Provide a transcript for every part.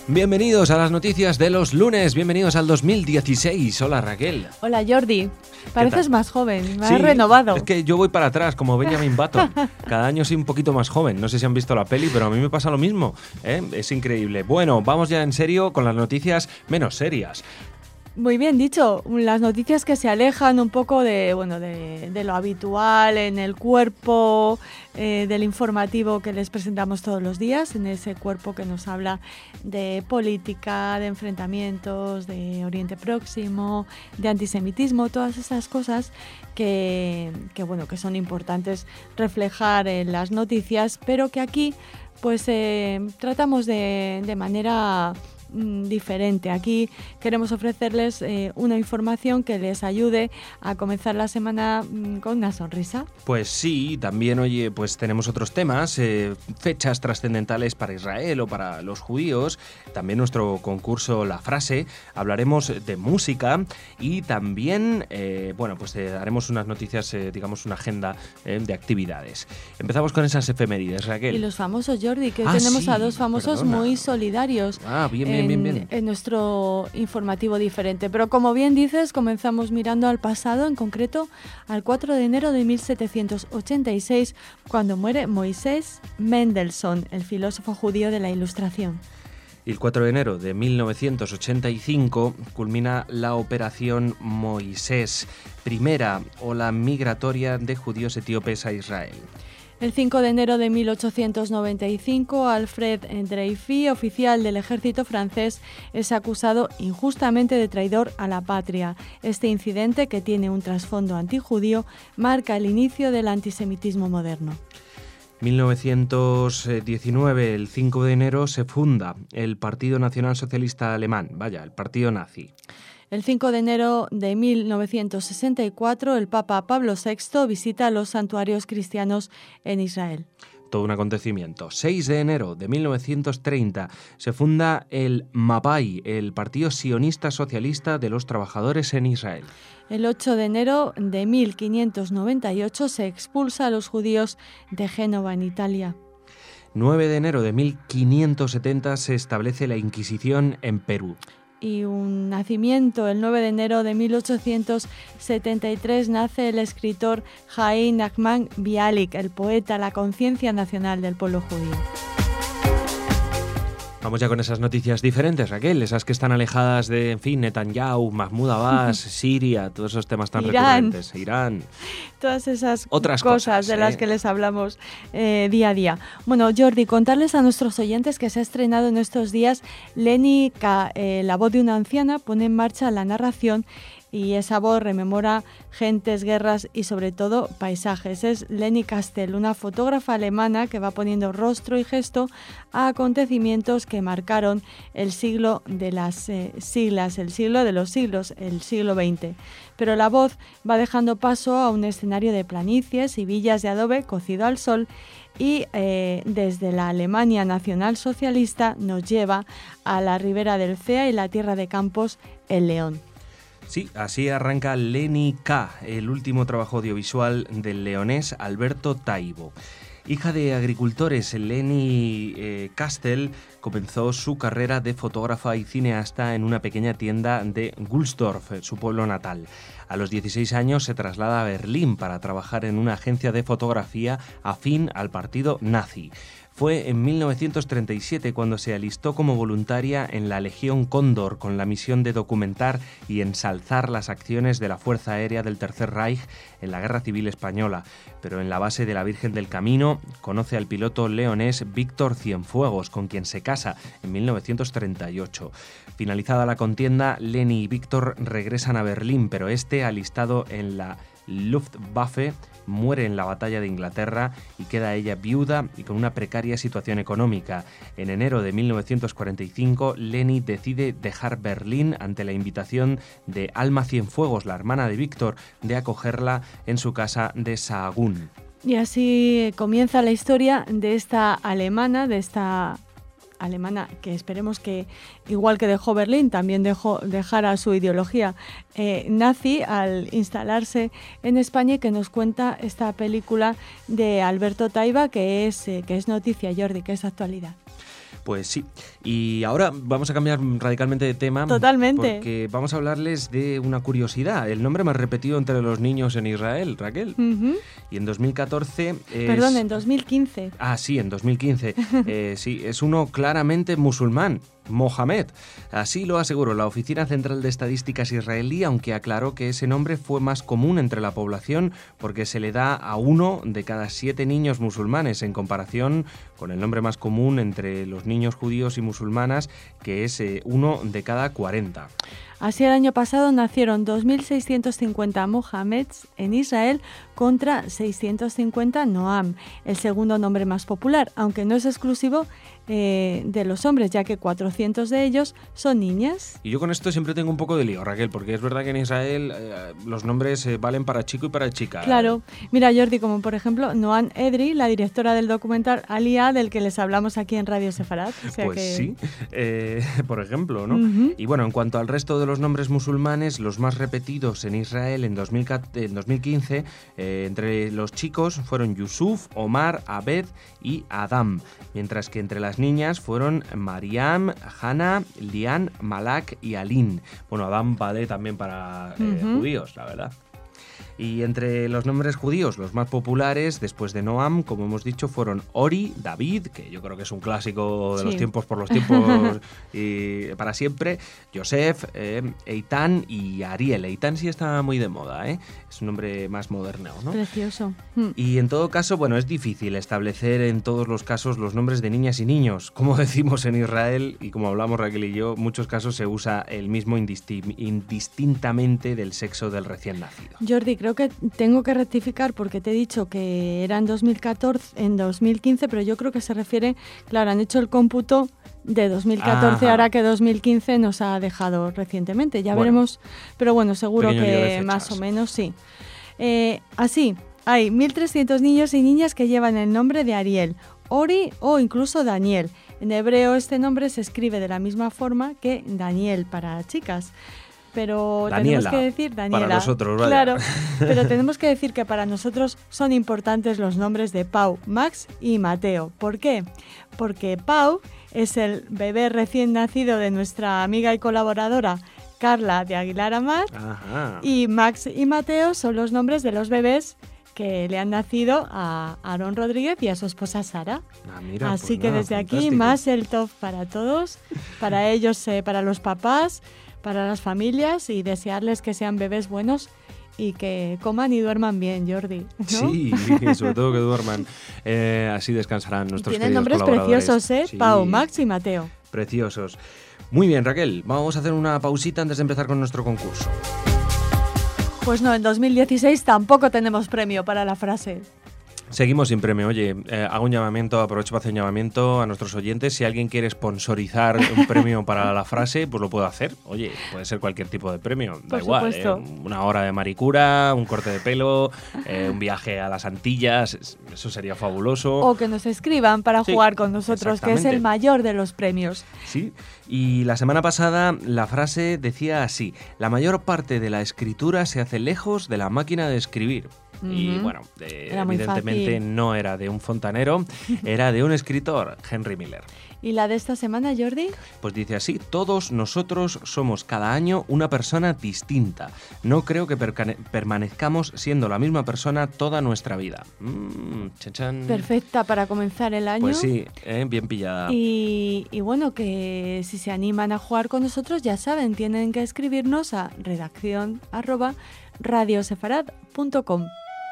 Bienvenidos a las noticias de los lunes, bienvenidos al 2016. Hola Raquel. Hola Jordi, pareces más joven, me Sí, has renovado. Es que yo voy para atrás, como Benjamin Button. Cada año soy un poquito más joven. No sé si han visto la peli, pero a mí me pasa lo mismo, ¿eh? Es increíble. Bueno, vamos ya en serio con las noticias menos serias. Muy bien dicho, las noticias que se alejan un poco de lo habitual en el cuerpo del informativo que les presentamos todos los días, en ese cuerpo que nos habla de política, de enfrentamientos, de Oriente Próximo, de antisemitismo, todas esas cosas que son importantes reflejar en las noticias, pero que aquí pues tratamos de manera diferente. Aquí queremos ofrecerles una información que les ayude a comenzar la semana con una sonrisa. Pues sí, también, oye, pues tenemos otros temas, fechas trascendentales para Israel o para los judíos, también nuestro concurso La Frase, hablaremos de música y también, haremos unas noticias, digamos una agenda de actividades. Empezamos con esas efemérides, Raquel. Y los famosos, Jordi, que tenemos a dos famosos muy solidarios. Bien. En nuestro informativo diferente. Pero como bien dices, comenzamos mirando al pasado, en concreto al 4 de enero de 1786, cuando muere Moisés Mendelssohn, el filósofo judío de la Ilustración. Y el 4 de enero de 1985 culmina la Operación Moisés, primera ola migratoria de judíos etíopes a Israel. El 5 de enero de 1895, Alfred Dreyfus, oficial del ejército francés, es acusado injustamente de traidor a la patria. Este incidente, que tiene un trasfondo antijudío, marca el inicio del antisemitismo moderno. 1919, el 5 de enero, se funda el Partido Nacional Socialista Alemán, el partido nazi. El 5 de enero de 1964, el Papa Pablo VI visita los santuarios cristianos en Israel. Todo un acontecimiento. 6 de enero de 1930 se funda el Mapai, el Partido Sionista Socialista de los Trabajadores en Israel. El 8 de enero de 1598 se expulsa a los judíos de Génova, en Italia. 9 de enero de 1570 se establece la Inquisición en Perú. Y un nacimiento, el 9 de enero de 1873 nace el escritor Jaim Nachman Bialik, el poeta, la conciencia nacional del pueblo judío. Vamos ya con esas noticias diferentes, Raquel, esas que están alejadas de, Netanyahu, Mahmoud Abbas, Siria, todos esos temas tan recurrentes, Irán. Todas esas otras cosas de las que les hablamos día a día. Bueno, Jordi, contarles a nuestros oyentes que se ha estrenado en estos días Leni K, La voz de una anciana, pone en marcha la narración y esa voz rememora gentes, guerras y sobre todo paisajes. Es Leni Castell, una fotógrafa alemana que va poniendo rostro y gesto a acontecimientos que marcaron el siglo de las siglas, el siglo de los siglos, el siglo XX. Pero la voz va dejando paso a un escenario de planicies y villas de adobe cocido al sol y desde la Alemania nacionalsocialista nos lleva a la ribera del Cea y la tierra de campos, el León. Sí, así arranca Leni K, el último trabajo audiovisual del leonés Alberto Taibo. Hija de agricultores, Leni Castell comenzó su carrera de fotógrafa y cineasta en una pequeña tienda de Gulsdorf, su pueblo natal. A los 16 años se traslada a Berlín para trabajar en una agencia de fotografía afín al partido nazi. Fue en 1937 cuando se alistó como voluntaria en la Legión Cóndor con la misión de documentar y ensalzar las acciones de la Fuerza Aérea del Tercer Reich en la Guerra Civil Española. Pero en la base de la Virgen del Camino conoce al piloto leonés Víctor Cienfuegos, con quien se casa en 1938. Finalizada la contienda, Leni y Víctor regresan a Berlín, pero este, alistado en la Luftwaffe, muere en la batalla de Inglaterra y queda ella viuda y con una precaria situación económica. En enero de 1945, Leni decide dejar Berlín ante la invitación de Alma Cienfuegos, la hermana de Víctor, de acogerla en su casa de Sahagún. Y así comienza la historia de esta alemana, que esperemos que, igual que dejó Berlín, también dejara su ideología nazi al instalarse en España, y que nos cuenta esta película de Alberto Taibo, que es noticia, Jordi, que es actualidad. Pues sí. Y ahora vamos a cambiar radicalmente de tema. Totalmente. Porque vamos a hablarles de una curiosidad. El nombre más repetido entre los niños en Israel, Raquel. Y en 2014... Perdón, en 2015. Ah, sí, en 2015. Sí, es uno claramente musulmán. Mohamed. Así lo aseguró la Oficina Central de Estadísticas israelí, aunque aclaró que ese nombre fue más común entre la población porque se le da a 1 de cada 7 niños musulmanes, en comparación con el nombre más común entre los niños judíos y musulmanas, que es 1 de cada 40. Así, el año pasado nacieron 2.650 Mohameds en Israel contra 650 Noam, el segundo nombre más popular, aunque no es exclusivo de los hombres, ya que 400 de ellos son niñas. Y yo con esto siempre tengo un poco de lío, Raquel, porque es verdad que en Israel los nombres valen para chico y para chica. Claro. Mira, Jordi, como por ejemplo Noam Edri, la directora del documental Aliyah, del que les hablamos aquí en Radio Sefarad. O sea pues que... sí, por ejemplo, ¿no? Y bueno, en cuanto al resto de los nombres musulmanes, los más repetidos en Israel en 2015, entre los chicos fueron Yusuf, Omar, Abed y Adam, mientras que entre las niñas fueron Mariam, Hannah, Lian, Malak y Alin. Bueno, Adam vale también para judíos, la verdad. Y entre los nombres judíos, los más populares, después de Noam, como hemos dicho, fueron Ori, David, que yo creo que es un clásico de los tiempos por los tiempos y para siempre, Yosef, Eitan y Ariel. Eitan sí está muy de moda, ¿eh? Es un nombre más moderno, ¿no? Precioso. Y en todo caso, bueno, es difícil establecer en todos los casos los nombres de niñas y niños. Como decimos en Israel, y como hablamos Raquel y yo, en muchos casos se usa el mismo indistintamente del sexo del recién nacido. Jordi, creo que tengo que rectificar porque te he dicho que era en 2015, pero yo creo que se refiere, claro, han hecho el cómputo de 2014, ahora que 2015 nos ha dejado recientemente, ya veremos, pero bueno, seguro que más o menos sí. Así, hay 1.300 niños y niñas que llevan el nombre de Ariel, Ori o incluso Daniel. En hebreo este nombre se escribe de la misma forma que Daniel para chicas. Pero Daniela, tenemos que decir Daniela. para nosotros, vaya. Claro, pero tenemos que decir que para nosotros son importantes los nombres de Pau, Max y Mateo. ¿Por qué? Porque Pau es el bebé recién nacido de nuestra amiga y colaboradora Carla de Aguilar Amar. Ajá. Y Max y Mateo son los nombres de los bebés que le han nacido a Aarón Rodríguez y a su esposa Sara. Mira, así pues que nada, desde fantástico. aquí más el top para todos, para ellos, para los papás, para las familias, y desearles que sean bebés buenos y que coman y duerman bien, Jordi, ¿no? Sí, sobre todo que duerman. Así descansarán nuestros Tienen queridos nombres colaboradores. preciosos, Sí, Pau, Max y Mateo. preciosos. Muy bien, Raquel, vamos a hacer una pausita antes de empezar con nuestro concurso. Pues no, en 2016 tampoco tenemos premio para la frase. Seguimos sin premio. Oye, hago un llamamiento, aprovecho para hacer un llamamiento a nuestros oyentes. Si alguien quiere sponsorizar un premio para la frase, pues lo puedo hacer. Oye, puede ser cualquier tipo de premio, da Por igual. supuesto. Una hora de maricura, un corte de pelo, un viaje a las Antillas, eso sería fabuloso. O que nos escriban para Sí, jugar con nosotros, que es exactamente. el mayor de los premios. Sí, y la semana pasada la frase decía así: la mayor parte de la escritura se hace lejos de la máquina de escribir. Y bueno, Era muy evidentemente fácil. no era de un fontanero, era de un escritor, Henry Miller. ¿Y la de esta semana, Jordi? Pues dice así: todos nosotros somos cada año una persona distinta. No creo que permanezcamos siendo la misma persona toda nuestra vida. Chan, chan. Perfecta para comenzar el año. Pues sí, bien pillada. Y bueno, que si se animan a jugar con nosotros, ya saben, tienen que escribirnos a redaccion@radiosefarad.com.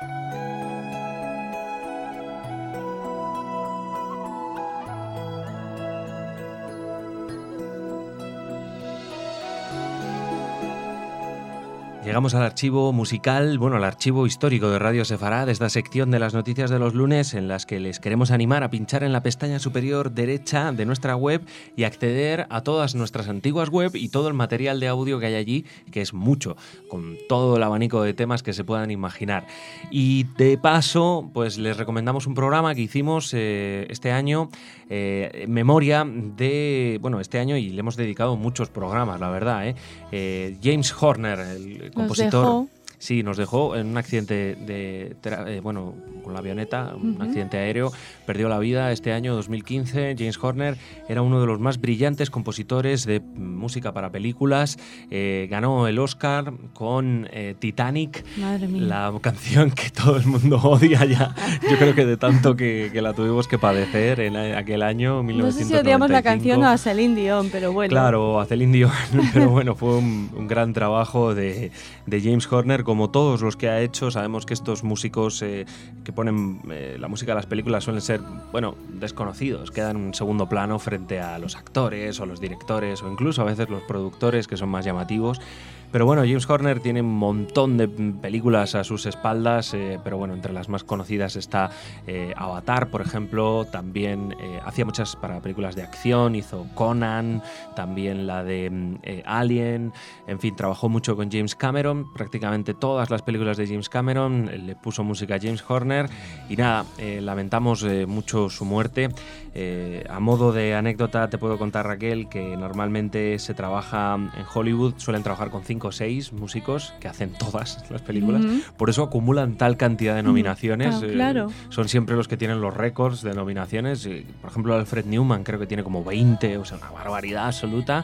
Llegamos al archivo musical, bueno, al archivo histórico de Radio Sefarad, esta sección de las noticias de los lunes en las que les queremos animar a pinchar en la pestaña superior derecha de nuestra web y acceder a todas nuestras antiguas web y todo el material de audio que hay allí, que es mucho, con todo el abanico de temas que se puedan imaginar. Y de paso, pues les recomendamos un programa que hicimos este año en memoria de, bueno, este año, y le hemos dedicado muchos programas, la verdad, James Horner, el compositor. Sí, nos dejó en un accidente con la avioneta, un accidente aéreo, perdió la vida este año 2015. James Horner era uno de los más brillantes compositores de música para películas, ganó el Oscar con Titanic, la canción que todo el mundo odia ya, yo creo que de tanto que la tuvimos que padecer en aquel año, 1995. No sé si odiamos la canción o a Celine Dion, pero bueno. Claro, a Celine Dion, pero bueno, fue un gran trabajo de James Horner, como todos los que ha hecho. Sabemos que estos músicos que ponen la música de las películas suelen ser, desconocidos, quedan en un segundo plano frente a los actores o los directores o incluso a veces los productores, que son más llamativos. Pero bueno, James Horner tiene un montón de películas a sus espaldas, pero bueno, entre las más conocidas está Avatar, por ejemplo. También hacía muchas para películas de acción, hizo Conan, también la de Alien. En fin, trabajó mucho con James Cameron. Prácticamente todas las películas de James Cameron le puso música a James Horner. Y nada, lamentamos mucho su muerte. A modo de anécdota te puedo contar, Raquel, que normalmente se trabaja en Hollywood, suelen trabajar con 5 o 6 músicos que hacen todas las películas. Por eso acumulan tal cantidad de nominaciones. Claro. Son siempre los que tienen los récords de nominaciones. Por ejemplo, Alfred Newman creo que tiene como 20, o sea, una barbaridad absoluta.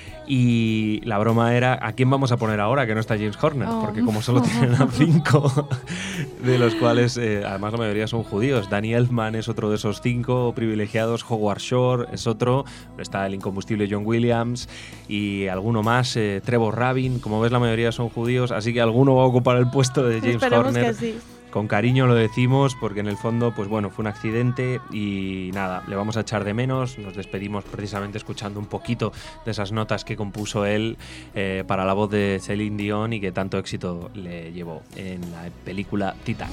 Y la broma era, ¿a quién vamos a poner ahora que no está James Horner? Porque como solo tienen a 5, de los cuales además la mayoría son judíos. Danny Elfman es otro de esos 5 privilegiados, Howard Shore es otro, está el incombustible John Williams y alguno más, Trevor Rabin. Como ves, la mayoría son judíos, así que alguno va a ocupar el puesto de James Esperemos Horner. Que sí. Con cariño lo decimos porque en el fondo, fue un accidente y nada, le vamos a echar de menos. Nos despedimos precisamente escuchando un poquito de esas notas que compuso él para la voz de Celine Dion y que tanto éxito le llevó en la película Titanic.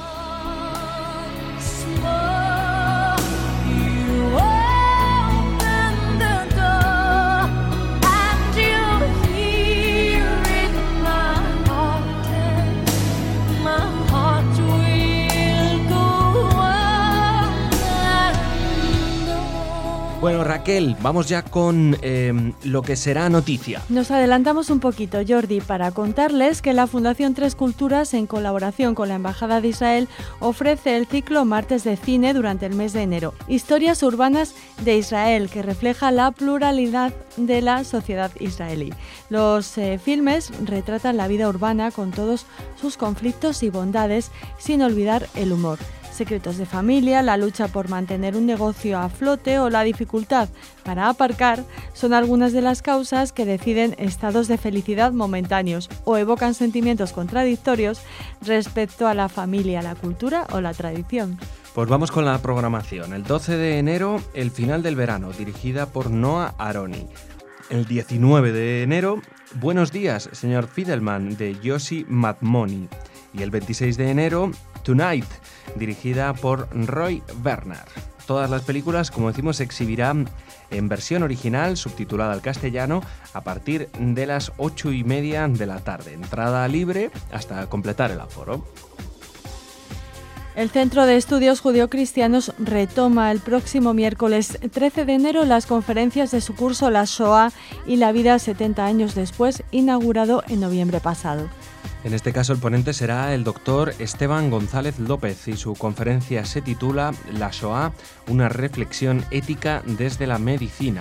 Bueno, Raquel, vamos ya con lo que será noticia. Nos adelantamos un poquito, Jordi, para contarles que la Fundación Tres Culturas, en colaboración con la Embajada de Israel, ofrece el ciclo Martes de Cine durante el mes de enero. Historias urbanas de Israel, que refleja la pluralidad de la sociedad israelí. Los filmes retratan la vida urbana con todos sus conflictos y bondades, sin olvidar el humor. Secretos de familia, la lucha por mantener un negocio a flote o la dificultad para aparcar son algunas de las causas que deciden estados de felicidad momentáneos o evocan sentimientos contradictorios respecto a la familia, la cultura o la tradición. Pues vamos con la programación. El 12 de enero, El final del verano, dirigida por Noah Aroni. El 19 de enero, Buenos días, señor Fiedelman, de Yossi Madmoni. Y el 26 de enero, Tonight, dirigida por Roy Werner. Todas las películas, como decimos, se exhibirán en versión original, subtitulada al castellano, a partir de las 8:30 de la tarde. Entrada libre hasta completar el aforo. El Centro de Estudios Judeocristianos retoma el próximo miércoles 13 de enero las conferencias de su curso La Shoah y la vida 70 años después, inaugurado en noviembre pasado. En este caso el ponente será el doctor Esteban González López y su conferencia se titula La Shoah, una reflexión ética desde la medicina.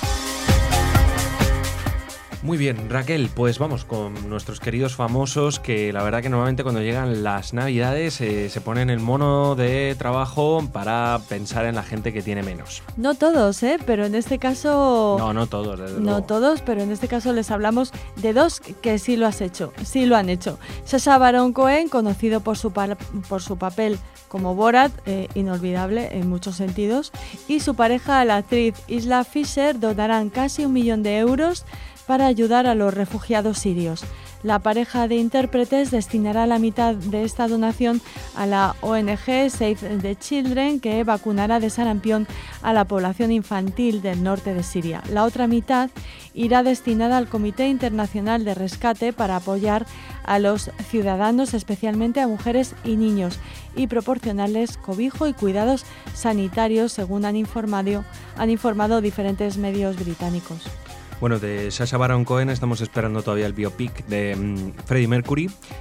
Muy bien, Raquel, pues vamos con nuestros queridos famosos que la verdad que normalmente cuando llegan las Navidades se ponen el mono de trabajo para pensar en la gente que tiene menos. No todos, pero en este caso... No todos, desde luego. No todos, pero en este caso les hablamos de 2 que sí lo han hecho. Sacha Baron Cohen, conocido por su papel como Borat, inolvidable en muchos sentidos, y su pareja, la actriz Isla Fisher, donarán casi 1 millón de euros para ayudar a los refugiados sirios. La pareja de intérpretes destinará la mitad de esta donación a la ONG Save the Children, que vacunará de sarampión a la población infantil del norte de Siria. La otra mitad irá destinada al Comité Internacional de Rescate para apoyar a los ciudadanos, especialmente a mujeres y niños, y proporcionarles cobijo y cuidados sanitarios, según han informado diferentes medios británicos. Bueno, de Sacha Baron Cohen estamos esperando todavía el biopic de Freddie Mercury,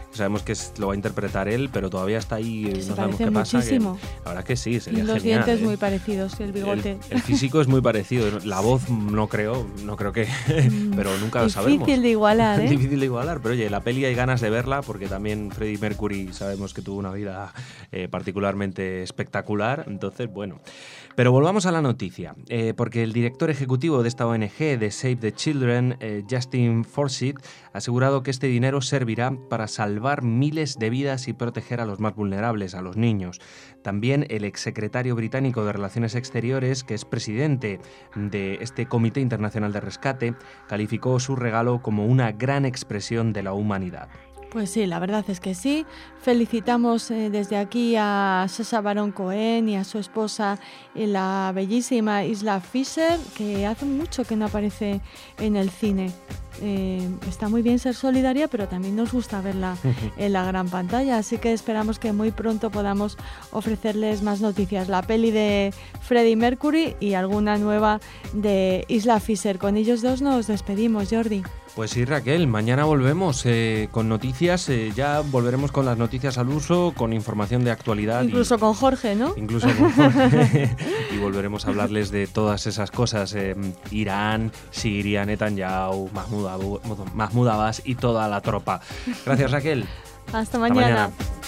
sabemos que lo va a interpretar él, pero todavía está ahí, que no sabemos qué pasa. Muchísimo. La verdad que sí, sería los genial. Los dientes muy parecidos, el bigote. El físico es muy parecido, la voz no creo que, pero nunca lo sabemos. Difícil de igualar, ¿eh? Difícil de igualar, pero oye, la peli hay ganas de verla porque también Freddie Mercury sabemos que tuvo una vida particularmente espectacular, entonces bueno. Pero volvamos a la noticia, porque el director ejecutivo de esta ONG, de Save the Children, Justin Forsythe, ha asegurado que este dinero servirá para salvar miles de vidas y proteger a los más vulnerables, a los niños. También el exsecretario británico de Relaciones Exteriores, que es presidente de este Comité Internacional de Rescate, calificó su regalo como una gran expresión de la humanidad. Pues sí, la verdad es que sí. Felicitamos desde aquí a Sacha Baron Cohen y a su esposa, la bellísima Isla Fisher, que hace mucho que no aparece en el cine. Está muy bien ser solidaria, pero también nos gusta verla en la gran pantalla, así que esperamos que muy pronto podamos ofrecerles más noticias. La peli de Freddie Mercury y alguna nueva de Isla Fisher. Con ellos dos nos despedimos, Jordi. Pues sí, Raquel, mañana volvemos con noticias, ya volveremos con las noticias al uso, con información de actualidad. Incluso con Jorge, ¿no? Incluso con Jorge. Y volveremos a hablarles de todas esas cosas, Irán, Siria, Netanyahu, Mahmoud Abbas y toda la tropa. Gracias, Raquel. Hasta mañana.